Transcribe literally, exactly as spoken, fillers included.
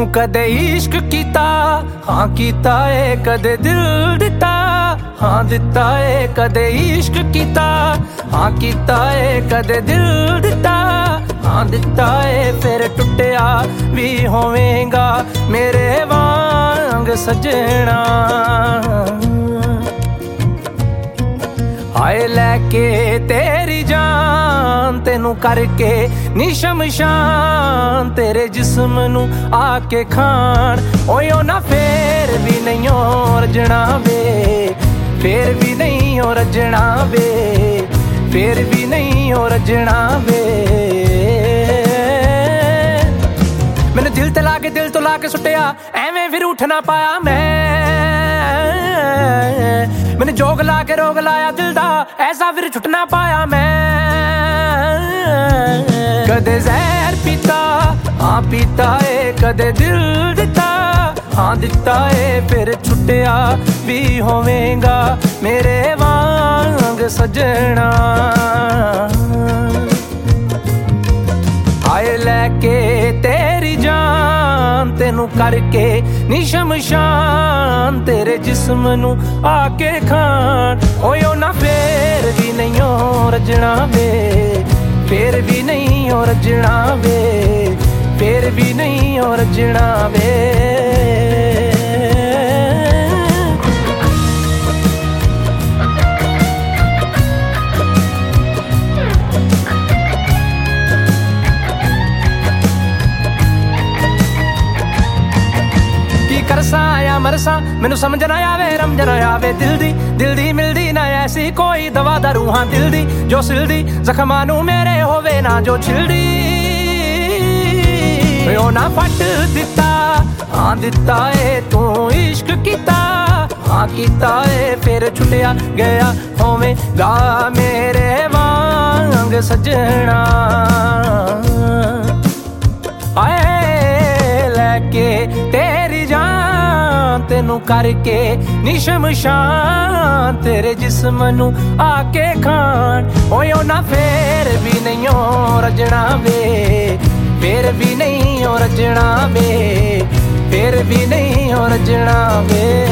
कदे इश्क कीता हाँ कीता है कदे दिल दिता हाँ दिता है कदे इश्क कीता हाँ कीता है कदे दिल दिता हाँ दिता है फिर टुटिया भी होवेगा मेरे वांग सजना हाय लैके तेरी जान तेनू करके नी शमशान तेरे जिस्म नू आके खान ओयो ना फिर भी नहीं हो रजना वे फिर भी नहीं हो रजना वे फिर भी नहीं हो रजना वे मैंने दिल ते लाके दिल तो लाके सुटिया एवें फिर उठ ना पाया मैं मैंने जोग ला के रोग लाया दिल दा ऐसा फिर छुट ना पाया मैं कदे जहर पीता हाँ पीता है कदे दिल दिता हाँ दिता है फिर छुटिया भी होवेगा मेरे वांग सजना आए लैके तेरी जान तेनू करके नी शमशान तेरे जिस्म नू आके खान ओयो ना फिर भी नहीं हो रजना वे फिर भी नहीं हो रजना वे फिर भी नहीं हो रजना वे करसा या मरसा मैनू समझ ना आवे रमझ ना आवे दिल दी दिल दी मिलदी ना ऐसी कोई दवा दारू हाँ दिल दी जो सिलदी जख्मां नू मेरे होवे ना जो छिलदी ओ ना फट दिता हाँ दिता है तू इश्क कीता हाँ कीता है फिर छुटिया गया होवेगा मेरे वांग सजना आए लैके तेरी जान तेनू करके नी शमशान तेरे जिस्म नू आके खान ओयो ना फिर भी नहीं हो रजना वे फिर भी नहीं हो रजना वे फिर भी नहीं हो रजना वे